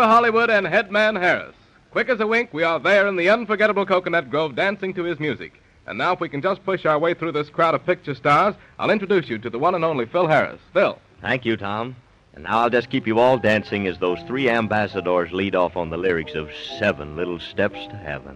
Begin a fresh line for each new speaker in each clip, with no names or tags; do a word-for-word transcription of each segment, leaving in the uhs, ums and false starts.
Hollywood and Headman Harris. Quick as a wink, we are there in the unforgettable Coconut Grove dancing to his music. And now, if we can just push our way through this crowd of picture stars, I'll introduce you to the one and only Phil Harris. Phil.
Thank you, Tom. And now I'll just keep you all dancing as those three ambassadors lead off on the lyrics of Seven Little Steps to Heaven.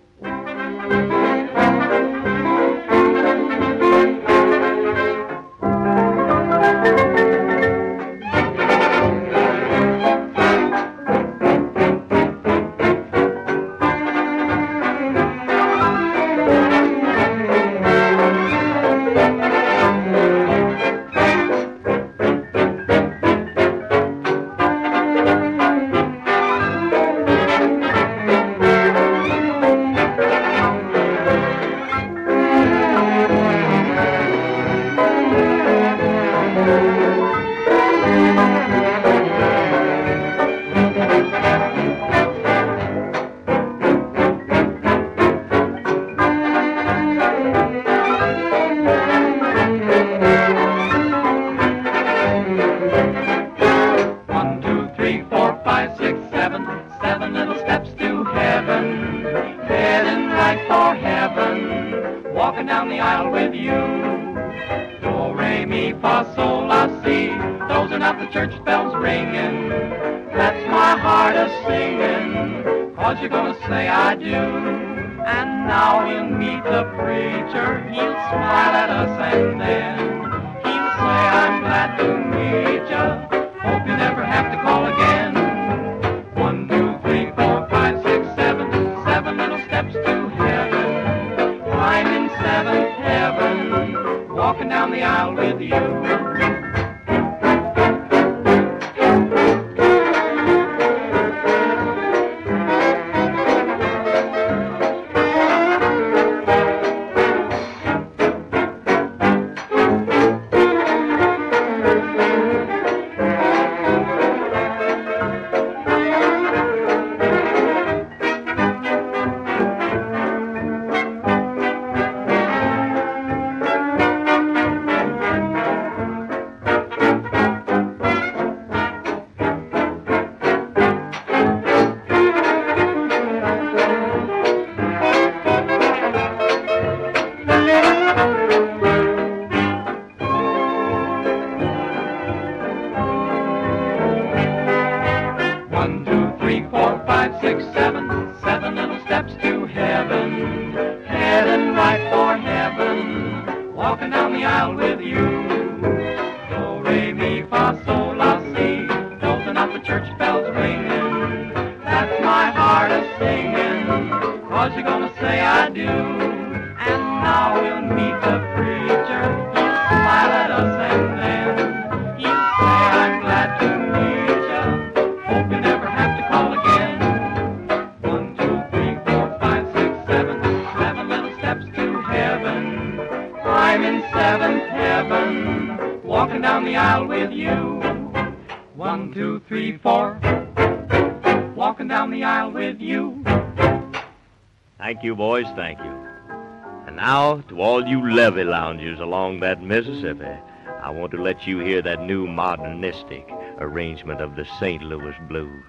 Walking down the aisle with you. Do, re, mi, fa, sol, la, si. Those are not the church bells ringing. That's my heart a-singing. Cause you're gonna say I do. And now we'll meet the preacher. He'll smile at us and then he'll say, I'm glad to meet ya. Hope you never have to call again. One, two, three, four, five, six, seven. Seven little steps to heaven. I'm in seventh heaven, walking down the aisle with you. One, two, three, four, five, six, seven. Seven little steps to heaven. Heading right for heaven. Walking down the aisle with you. Do, re, mi, fa, sol, la, si. Those are not the church bells ringing. That's my heart a-singing. Cause you're gonna say I do. And now we'll meet the preacher. He'll smile at us and then he'll say I'm glad to meet ya. Hope you never have to call again. One, two, three, four, five, six, seven. Seven little steps to heaven. I'm in seventh heaven, walking down the aisle with you. One, two, three, four. Walking down the aisle with you.
Thank you, boys, thank you. And now, to all you levee loungers along that Mississippi, I want to let you hear that new modernistic arrangement of the Saint Louis Blues.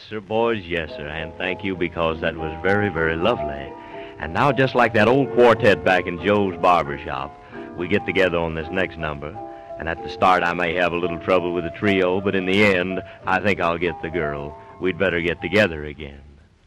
sir, boys, yes, sir. And thank you, because that was very, very lovely. And now, just like that old quartet back in Joe's barber shop, we get together on this next number. And at the start, I may have a little trouble with the trio, but in the end, I think I'll get the girl. We'd better get together again.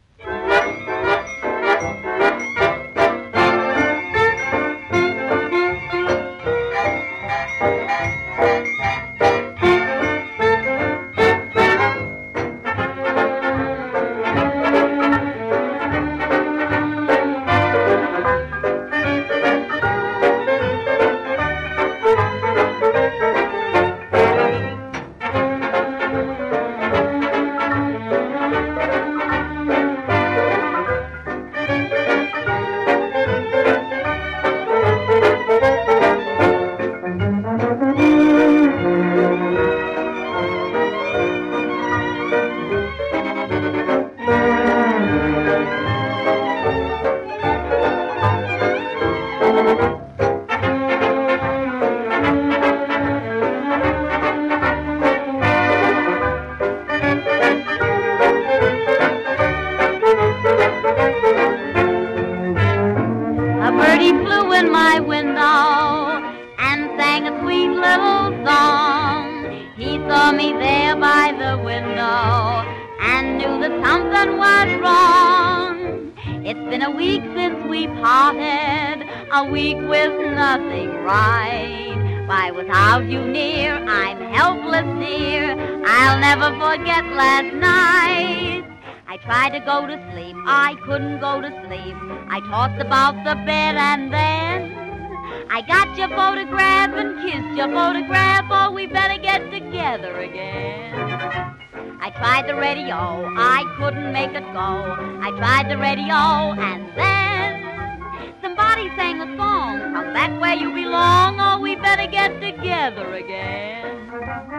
A week with nothing right. Why, without you near, I'm helpless, dear. I'll never forget last night. I tried to go to sleep, I couldn't go to sleep. I tossed about the bed and then I got your photograph and kissed your photograph. Oh, we better get together again. I tried the radio, I couldn't make it go. I tried the radio and then somebody sang a song, come back where you belong. Oh, we better get together again.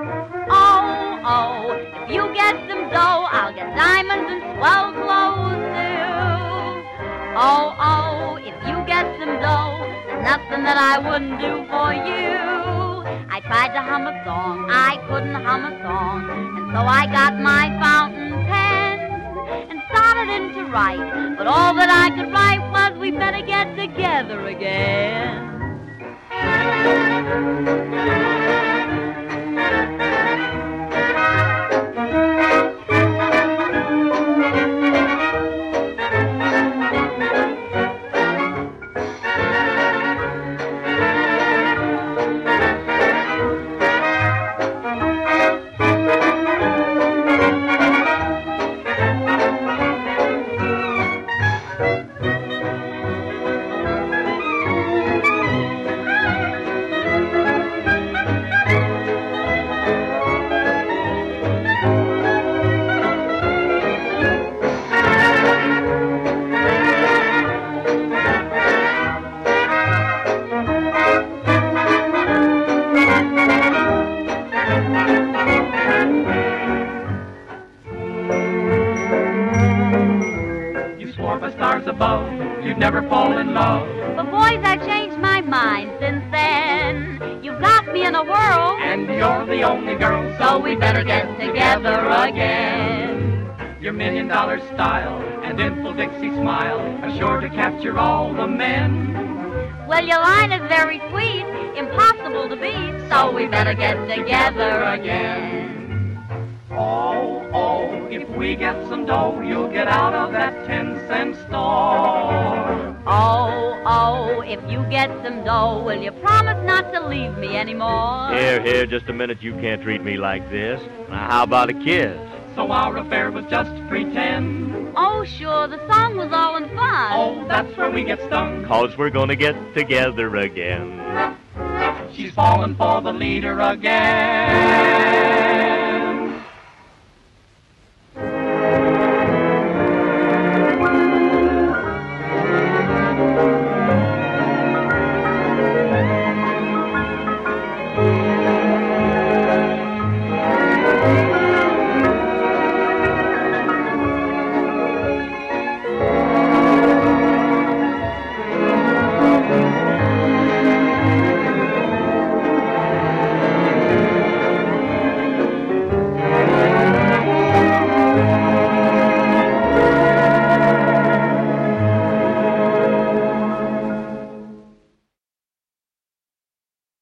Oh, oh, if you get some dough, I'll get diamonds and swell clothes too. Oh, oh, if you get some dough, there's nothing that I wouldn't do for you. I tried to hum a song, I couldn't hum a song, and so I got my fountain pen and started in to write, but all that I could write was we better get together again.
You'd never fall in love.
But boys, I've changed my mind since then. You've got me in a whirl,
And you're the only girl,
so we better get together again.
Your million dollar style and dimple Dixie smile are sure to capture all the men.
Well, your line is very sweet, impossible to beat, so we better get together again.
Oh, oh, if we get some dough, you'll get out of that ten-cent store.
Oh, oh, if you get some dough, will you promise not to leave me anymore?
Here, here, just a minute. You can't treat me like this. Now, how about a kiss?
So our affair was just pretend.
Oh, sure, the song was all in fun.
Oh, that's where we get stung.
'Cause we're gonna get together again.
She's fallen for the leader again.